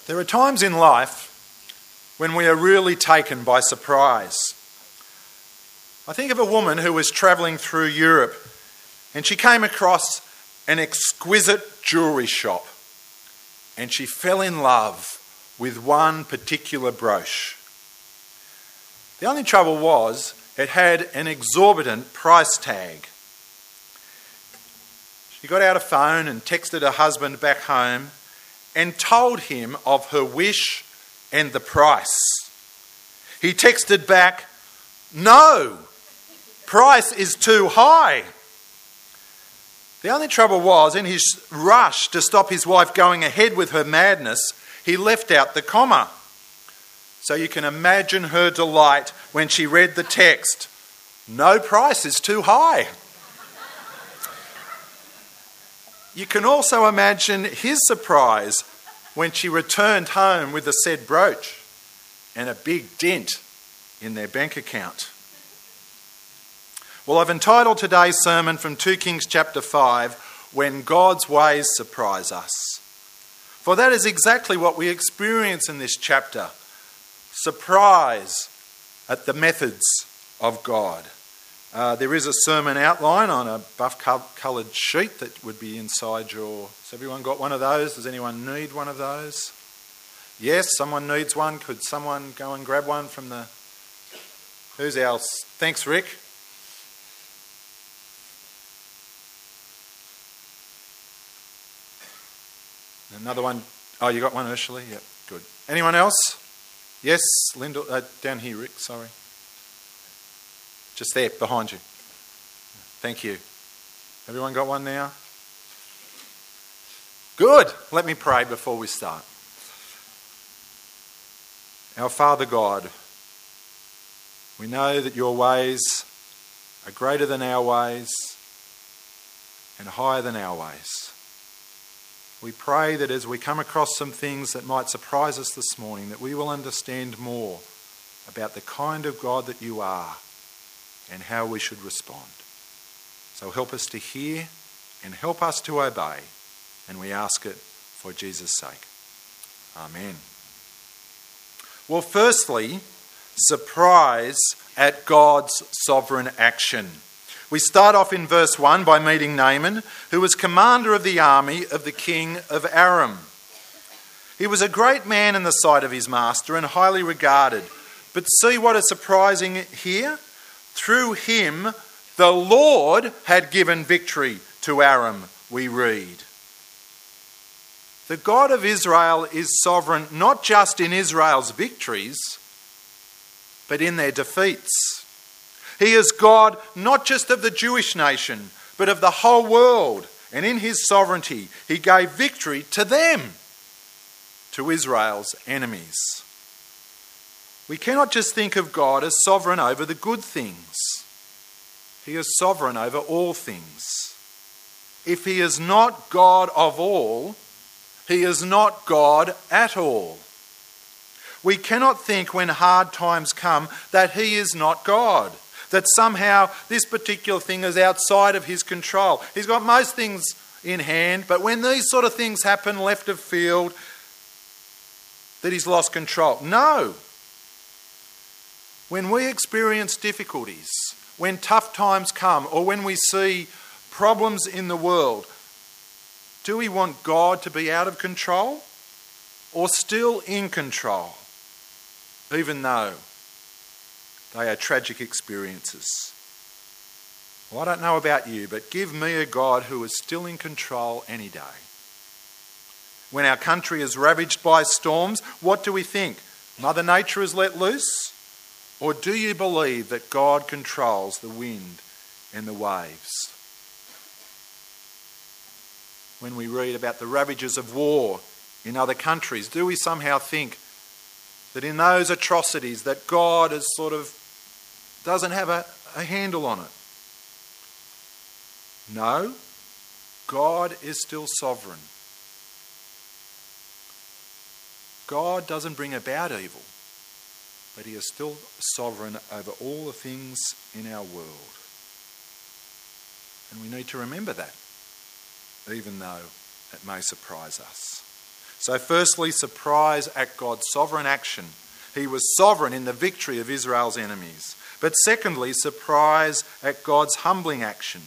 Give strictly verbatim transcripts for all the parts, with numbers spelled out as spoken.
There are times in life when we are really taken by surprise. I think of a woman who was travelling through Europe and she came across an exquisite jewellery shop and she fell in love with one particular brooch. The only trouble was it had an exorbitant price tag. She got out a phone and texted her husband back home and told him of her wish and the price. He texted back, "No, price is too high." The only trouble was, in his rush to stop his wife going ahead with her madness, he left out the comma. So you can imagine her delight when she read the text, "No price is too high." You can also imagine his surprise when she returned home with the said brooch and a big dent in their bank account. Well, I've entitled today's sermon from Second Kings chapter five, When God's Ways Surprise Us. For that is exactly what we experience in this chapter. Surprise at the methods of God. Uh, there is a sermon outline on a buff-coloured sheet that would be inside your... Has everyone got one of those? Does anyone need one of those? Yes, someone needs one. Could someone go and grab one from the... Who's else? Thanks, Rick. Another one. Oh, you got one, Ursula? Yep, good. Anyone else? Yes, Linda, uh, down here, Rick, sorry. Just there, behind you. Thank you. Everyone got one now? Good. Let me pray before we start. Our Father God, we know that your ways are greater than our ways and higher than our ways. We pray that as we come across some things that might surprise us this morning, that we will understand more about the kind of God that you are and how we should respond. So help us to hear and help us to obey. And we ask it for Jesus' sake. Amen. Well, firstly, surprise at God's sovereign action. We start off in verse one by meeting Naaman, who was commander of the army of the king of Aram. He was a great man in the sight of his master and highly regarded. But see what is surprising here? Through him, the Lord had given victory to Aram, we read. The God of Israel is sovereign not just in Israel's victories, but in their defeats. He is God not just of the Jewish nation, but of the whole world. And in his sovereignty, he gave victory to them, to Israel's enemies. We cannot just think of God as sovereign over the good things. He is sovereign over all things. If he is not God of all, he is not God at all. We cannot think when hard times come that he is not God, that somehow this particular thing is outside of his control. He's got most things in hand, but when these sort of things happen left of field, that he's lost control. No. When we experience difficulties, when tough times come, or when we see problems in the world, do we want God to be out of control or still in control, even though they are tragic experiences? Well, I don't know about you, but give me a God who is still in control any day. When our country is ravaged by storms, what do we think? Mother Nature is let loose? Or do you believe that God controls the wind and the waves? When we read about the ravages of war in other countries, do we somehow think that in those atrocities that God is sort of doesn't have a, a handle on it? No, God is still sovereign. God doesn't bring about evil, but he is still sovereign over all the things in our world. And we need to remember that, even though it may surprise us. So firstly, surprise at God's sovereign action. He was sovereign in the victory of Israel's enemies. But secondly, surprise at God's humbling action.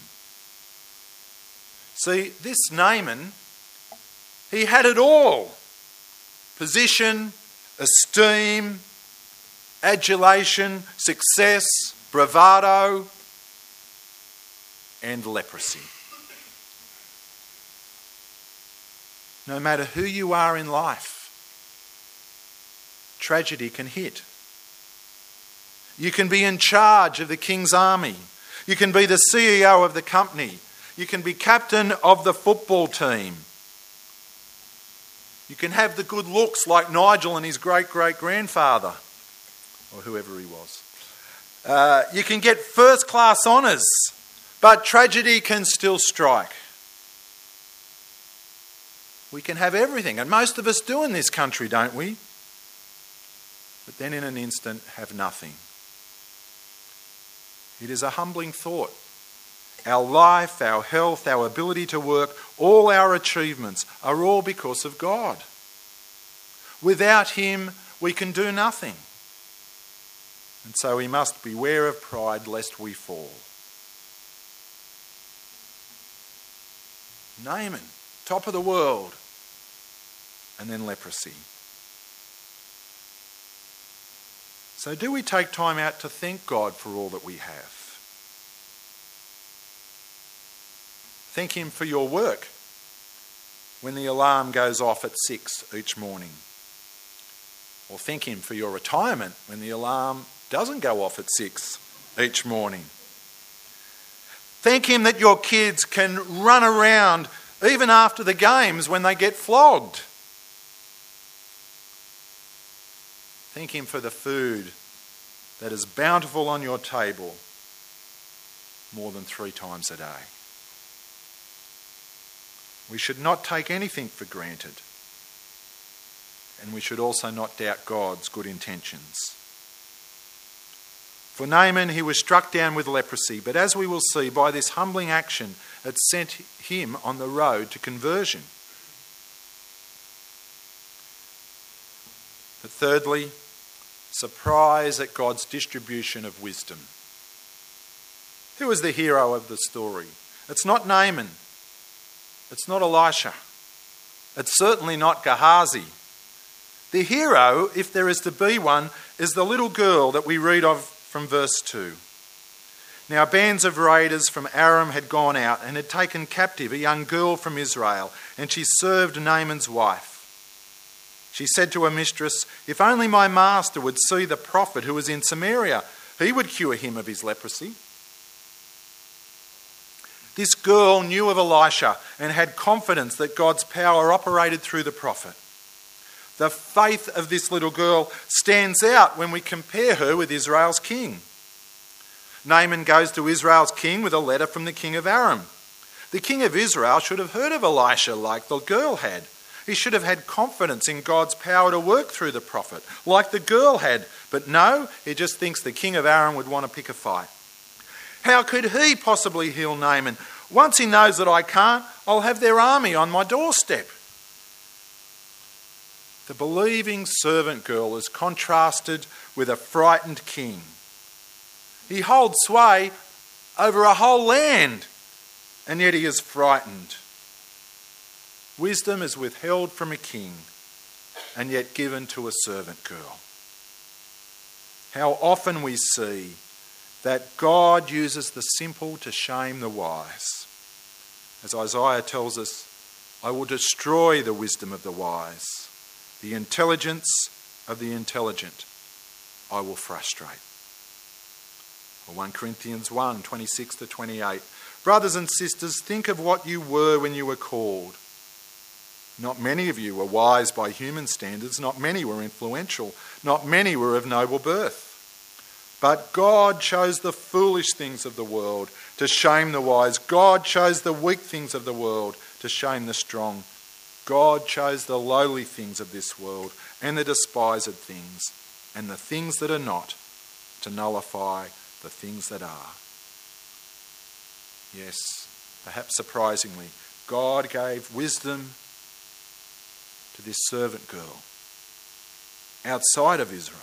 See, this Naaman, he had it all. Position, esteem, adulation, success, bravado, and leprosy. No matter who you are in life, tragedy can hit. You can be in charge of the king's army. You can be the C E O of the company. You can be captain of the football team. You can have the good looks like Nigel and his great-great-grandfather, or whoever he was. Uh, you can get first-class honours, but tragedy can still strike. We can have everything, and most of us do in this country, don't we? But then in an instant have nothing. It is a humbling thought. Our life, our health, our ability to work, all our achievements are all because of God. Without Him, we can do nothing. And so we must beware of pride lest we fall. Naaman, top of the world, and then leprosy. So do we take time out to thank God for all that we have? Thank Him for your work when the alarm goes off at six each morning. Or thank Him for your retirement when the alarm doesn't go off at six each morning. Thank Him that your kids can run around even after the games when they get flogged. Thank Him for the food that is bountiful on your table more than three times a day. We should not take anything for granted, and we should also not doubt God's good intentions. For Naaman, he was struck down with leprosy, but as we will see, by this humbling action, it sent him on the road to conversion. But thirdly, surprise at God's distribution of wisdom. Who is the hero of the story? It's not Naaman. It's not Elisha. It's certainly not Gehazi. The hero, if there is to be one, is the little girl that we read of from verse two. Now bands of raiders from Aram had gone out and had taken captive a young girl from Israel, and she served Naaman's wife. She said to her mistress, "If only my master would see the prophet who is in Samaria, he would cure him of his leprosy." This girl knew of Elisha and had confidence that God's power operated through the prophet. The faith of this little girl stands out when we compare her with Israel's king. Naaman goes to Israel's king with a letter from the king of Aram. The king of Israel should have heard of Elisha like the girl had. He should have had confidence in God's power to work through the prophet, like the girl had. But no, he just thinks the king of Aram would want to pick a fight. How could he possibly heal Naaman? Once he knows that I can't, I'll have their army on my doorstep. The believing servant girl is contrasted with a frightened king. He holds sway over a whole land, and yet he is frightened. Wisdom is withheld from a king, and yet given to a servant girl. How often we see that God uses the simple to shame the wise. As Isaiah tells us, "I will destroy the wisdom of the wise. The intelligence of the intelligent I will frustrate." Or First Corinthians one, twenty-six to twenty-eight. Brothers and sisters, think of what you were when you were called. Not many of you were wise by human standards. Not many were influential. Not many were of noble birth. But God chose the foolish things of the world to shame the wise. God chose the weak things of the world to shame the strong. God chose the lowly things of this world and the despised things and the things that are not to nullify the things that are. Yes, perhaps surprisingly, God gave wisdom to this servant girl outside of Israel,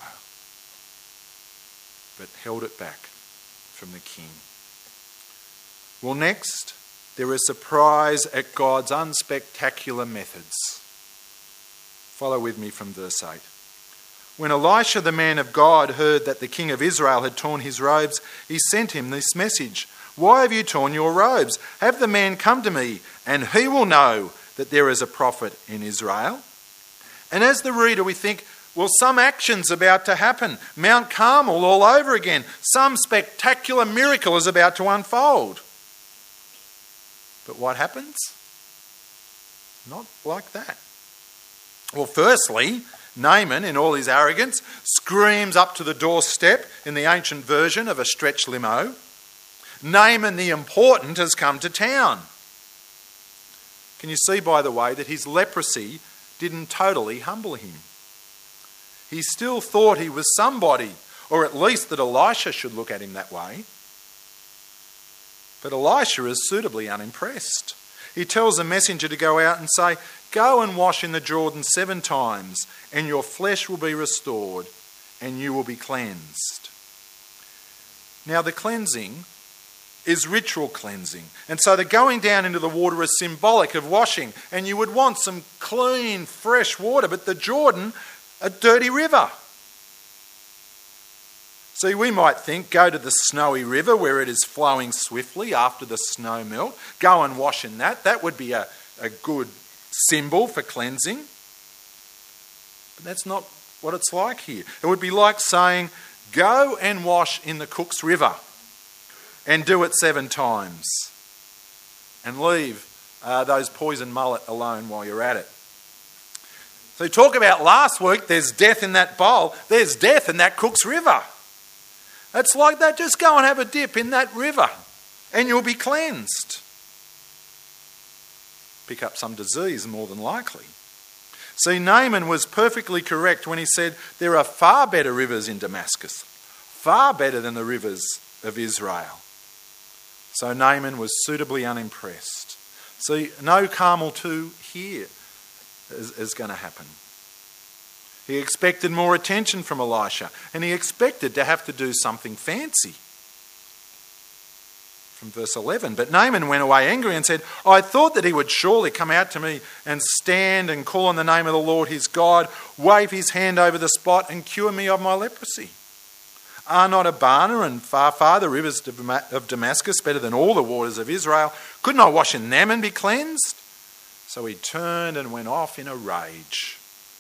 but held it back from the king. Well, next, there is surprise at God's unspectacular methods. Follow with me from verse eight. When Elisha, the man of God, heard that the king of Israel had torn his robes, he sent him this message: "Why have you torn your robes? Have the man come to me, and he will know that there is a prophet in Israel." And as the reader, we think, well, some action's about to happen. Mount Carmel all over again. Some spectacular miracle is about to unfold. But what happens? Not like that. Well, firstly, Naaman, in all his arrogance, screams up to the doorstep in the ancient version of a stretch limo. Naaman the important has come to town. Can you see, by the way, that his leprosy didn't totally humble him? He still thought he was somebody, or at least that Elisha should look at him that way. But Elisha is suitably unimpressed. He tells the messenger to go out and say, "Go and wash in the Jordan seven times, and your flesh will be restored, and you will be cleansed." Now, the cleansing is ritual cleansing. And so the going down into the water is symbolic of washing. And you would want some clean, fresh water, but the Jordan, a dirty river. See, we might think, go to the snowy river where it is flowing swiftly after the snow melt. Go and wash in that. That would be a, a good symbol for cleansing. But that's not what it's like here. It would be like saying, go and wash in the Cooks River and do it seven times. And leave uh, those poison mullet alone while you're at it. So talk about last week, there's death in that bowl. There's death in that Cooks River. It's like that. Just go and have a dip in that river and you'll be cleansed. Pick up some disease more than likely. See, Naaman was perfectly correct when he said there are far better rivers in Damascus, far better than the rivers of Israel. So Naaman was suitably unimpressed. See, no Carmel two here is, is going to happen. He expected more attention from Elisha, and he expected to have to do something fancy. From verse eleven, but Naaman went away angry and said, "I thought that he would surely come out to me and stand and call on the name of the Lord his God, wave his hand over the spot and cure me of my leprosy. Are not Abana and Pharpar, the rivers of Damascus, better than all the waters of Israel? Couldn't I wash in them and be cleansed?" So he turned and went off in a rage.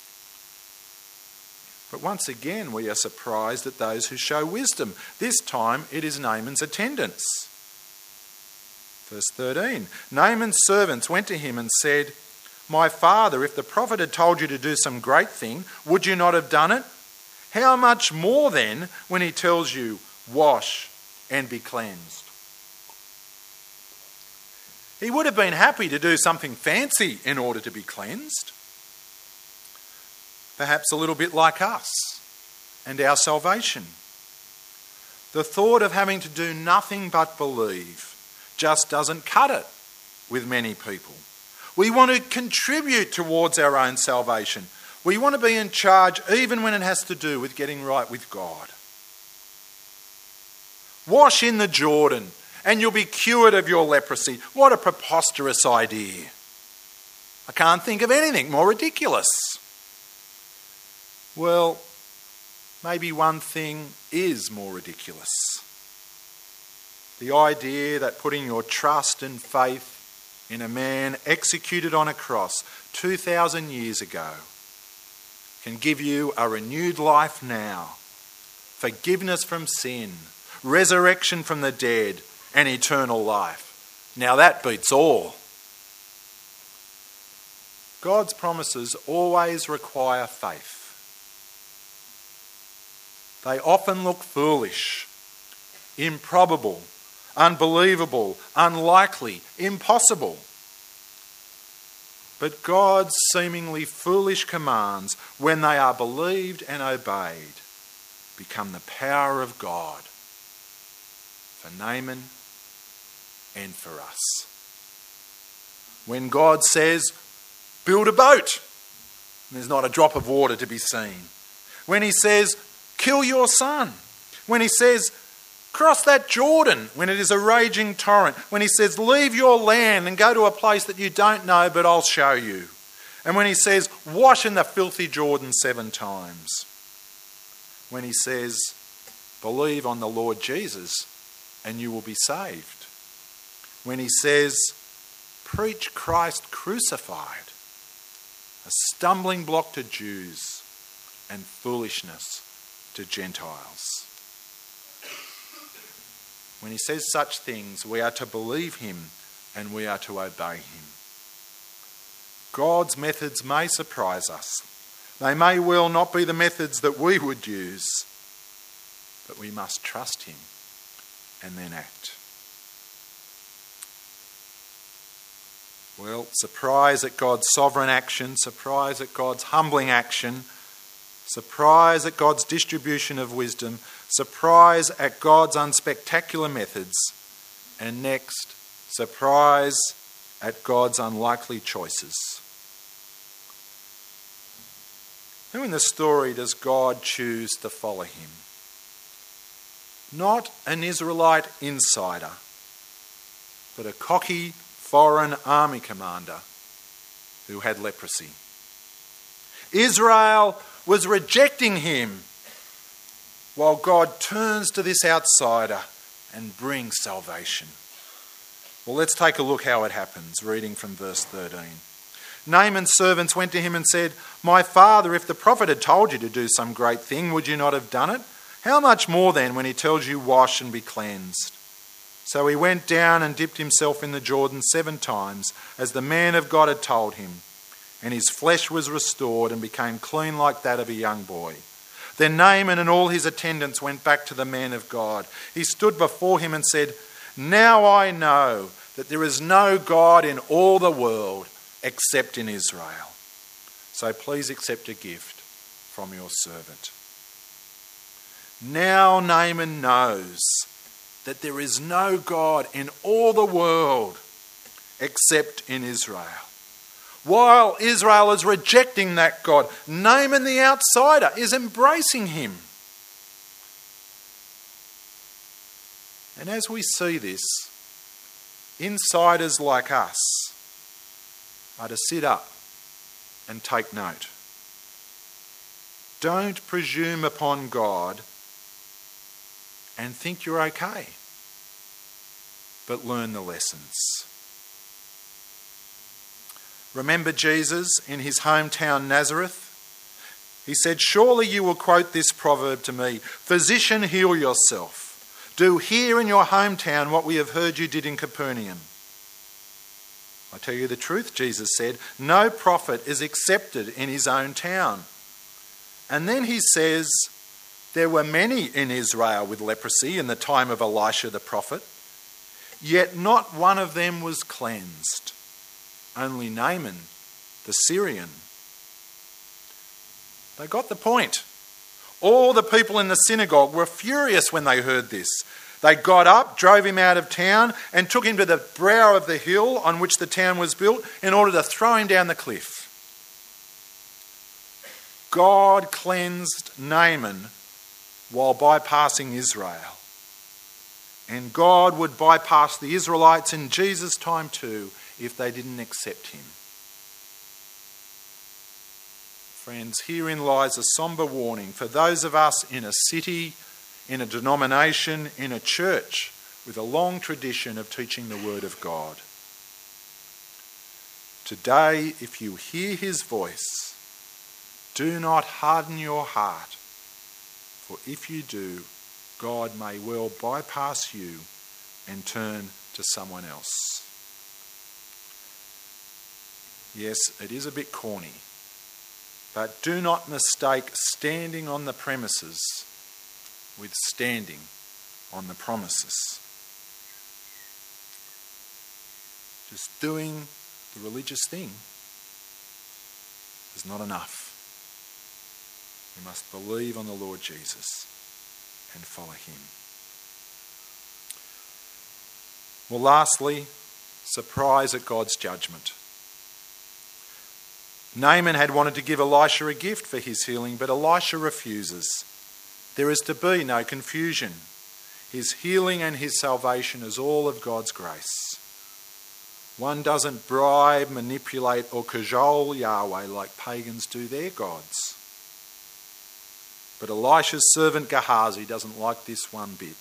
But once again, we are surprised at those who show wisdom. This time it is Naaman's attendants. Verse thirteen, Naaman's servants went to him and said, "My father, if the prophet had told you to do some great thing, would you not have done it? How much more then when he tells you, wash and be cleansed?" He would have been happy to do something fancy in order to be cleansed. Perhaps a little bit like us and our salvation. The thought of having to do nothing but believe just doesn't cut it with many people. We want to contribute towards our own salvation. We want to be in charge even when it has to do with getting right with God. Wash in the Jordan and you'll be cured of your leprosy. What a preposterous idea. I can't think of anything more ridiculous. Well, maybe one thing is more ridiculous. The idea that putting your trust and faith in a man executed on a cross two thousand years ago can give you a renewed life now, forgiveness from sin, resurrection from the dead, and eternal life. Now that beats all. God's promises always require faith. They often look foolish, improbable, unbelievable, unlikely, impossible. But God's seemingly foolish commands, when they are believed and obeyed, become the power of God for Naaman and for us. When God says, build a boat, there's not a drop of water to be seen. When he says, kill your son. When he says, cross that Jordan when it is a raging torrent. When he says, leave your land and go to a place that you don't know, but I'll show you. And when he says, wash in the filthy Jordan seven times. When he says, believe on the Lord Jesus and you will be saved. When he says, preach Christ crucified, a stumbling block to Jews and foolishness to Gentiles. When he says such things, we are to believe him and we are to obey him. God's methods may surprise us. They may well not be the methods that we would use, but we must trust him and then act. Well, surprise at God's sovereign action, surprise at God's humbling action, surprise at God's distribution of wisdom, surprise at God's unspectacular methods, and next, surprise at God's unlikely choices. Who in the story does God choose to follow him? Not an Israelite insider, but a cocky foreign army commander who had leprosy. Israel was rejecting him, while God turns to this outsider and brings salvation. Well, let's take a look how it happens, reading from verse thirteen. Naaman's servants went to him and said, my father, if the prophet had told you to do some great thing, would you not have done it? How much more then when he tells you, wash and be cleansed? So he went down and dipped himself in the Jordan seven times, as the man of God had told him, and his flesh was restored and became clean like that of a young boy. Then Naaman and all his attendants went back to the man of God. He stood before him and said, now I know that there is no God in all the world except in Israel. So please accept a gift from your servant. Now Naaman knows that there is no God in all the world except in Israel. While Israel is rejecting that God, Naaman the outsider is embracing him. And as we see this, insiders like us are to sit up and take note. Don't presume upon God and think you're okay, but learn the lessons. Remember Jesus in his hometown Nazareth? He said, surely you will quote this proverb to me, physician, heal yourself. Do here in your hometown what we have heard you did in Capernaum. I tell you the truth, Jesus said, no prophet is accepted in his own town. And then he says, there were many in Israel with leprosy in the time of Elisha the prophet, yet not one of them was cleansed. Only Naaman, the Syrian. They got the point. All the people in the synagogue were furious when they heard this. They got up, drove him out of town, and took him to the brow of the hill on which the town was built in order to throw him down the cliff. God cleansed Naaman while bypassing Israel. And God would bypass the Israelites in Jesus' time too if they didn't accept him. Friends, herein lies a sombre warning for those of us in a city, in a denomination, in a church with a long tradition of teaching the Word of God. Today, if you hear his voice, do not harden your heart, for if you do, God may well bypass you and turn to someone else. Yes, it is a bit corny, but do not mistake standing on the premises with standing on the promises. Just doing the religious thing is not enough. We must believe on the Lord Jesus and follow him. Well, lastly, surprise at God's judgment. Naaman had wanted to give Elisha a gift for his healing, but Elisha refuses. There is to be no confusion. His healing and his salvation is all of God's grace. One doesn't bribe, manipulate or cajole Yahweh like pagans do their gods. But Elisha's servant Gehazi doesn't like this one bit.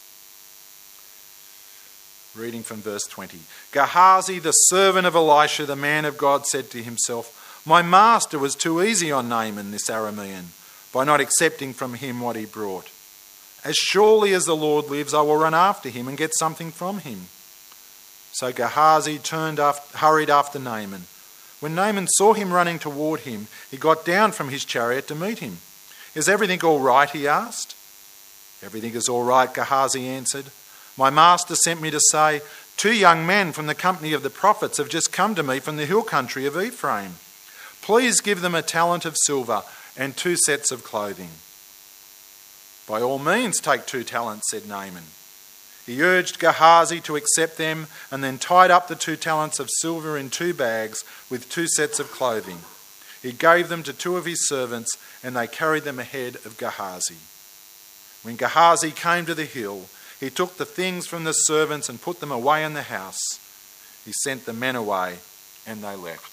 Reading from verse twenty. Gehazi, the servant of Elisha, the man of God, said to himself, "My master was too easy on Naaman, this Aramean, by not accepting from him what he brought. As surely as the Lord lives, I will run after him and get something from him." So Gehazi turned after, hurried after Naaman. When Naaman saw him running toward him, he got down from his chariot to meet him. "Is everything all right?" he asked. "Everything is all right," Gehazi answered. "My master sent me to say, two young men from the company of the prophets have just come to me from the hill country of Ephraim. Please give them a talent of silver and two sets of clothing." "By all means take two talents," said Naaman. He urged Gehazi to accept them and then tied up the two talents of silver in two bags with two sets of clothing. He gave them to two of his servants and they carried them ahead of Gehazi. When Gehazi came to the hill, he took the things from the servants and put them away in the house. He sent the men away and they left.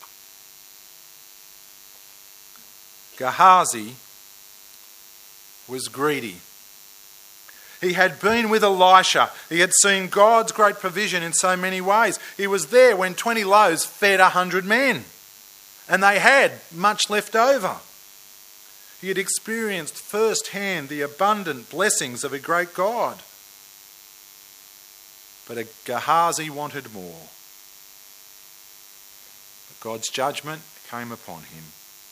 Gehazi was greedy. He had been with Elisha. He had seen God's great provision in so many ways. He was there when twenty loaves fed a hundred men, and they had much left over. He had experienced firsthand the abundant blessings of a great God. But Gehazi wanted more. But God's judgment came upon him.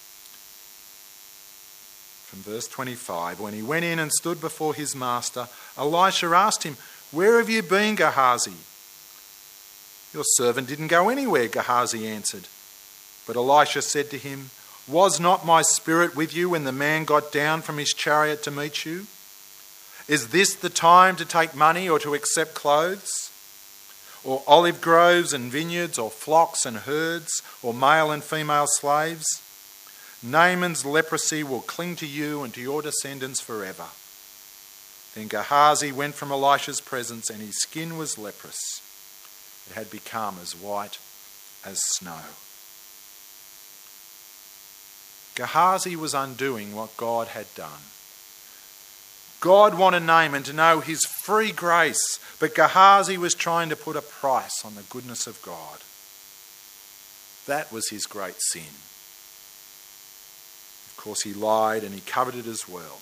From verse twenty-five, when he went in and stood before his master, Elisha asked him, "Where have you been, Gehazi?" "Your servant didn't go anywhere," Gehazi answered. But Elisha said to him, "Was not my spirit with you when the man got down from his chariot to meet you? Is this the time to take money or to accept clothes? Or olive groves and vineyards, or flocks and herds, or male and female slaves? Naaman's leprosy will cling to you and to your descendants forever." Then Gehazi went from Elisha's presence, and his skin was leprous. It had become as white as snow. Gehazi was undoing what God had done. God wanted Naaman to know his free grace, but Gehazi was trying to put a price on the goodness of God. That was his great sin. Of course, he lied and he coveted as well.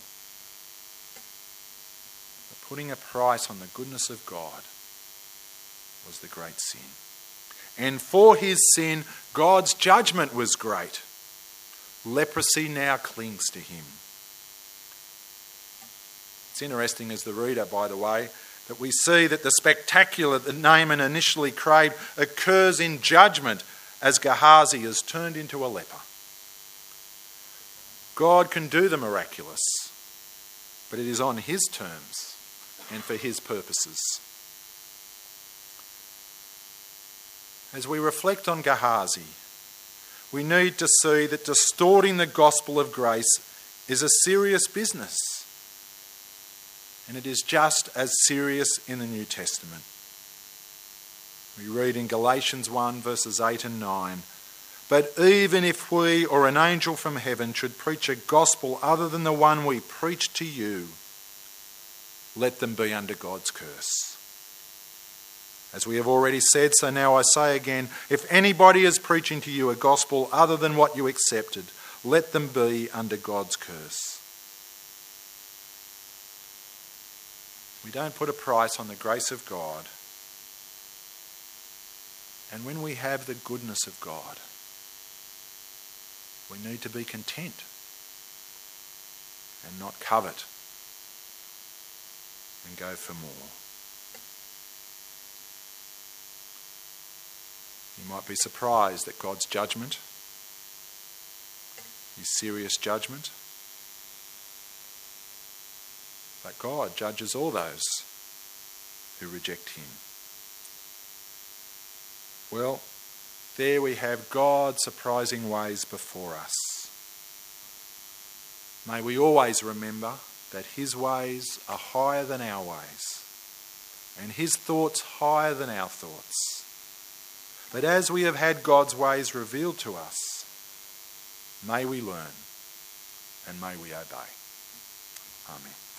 But putting a price on the goodness of God was the great sin. And for his sin, God's judgment was great. Leprosy now clings to him. It's interesting as the reader, by the way, that we see that the spectacular that Naaman initially craved occurs in judgment as Gehazi is turned into a leper. God can do the miraculous, but it is on his terms and for his purposes. As we reflect on Gehazi, we need to see that distorting the gospel of grace is a serious business. And it is just as serious in the New Testament. We read in Galatians one verses eight and nine, "But even if we or an angel from heaven should preach a gospel other than the one we preach to you, let them be under God's curse." As we have already said, so now I say again, if anybody is preaching to you a gospel other than what you accepted, let them be under God's curse. We don't put a price on the grace of God. And when we have the goodness of God, we need to be content and not covet and go for more. You might be surprised at God's judgment, his serious judgment. But God judges all those who reject him. Well, There we have God's surprising ways before us. May we always remember that his ways are higher than our ways, and his thoughts higher than our thoughts. But as we have had God's ways revealed to us, may we learn and may we obey. Amen.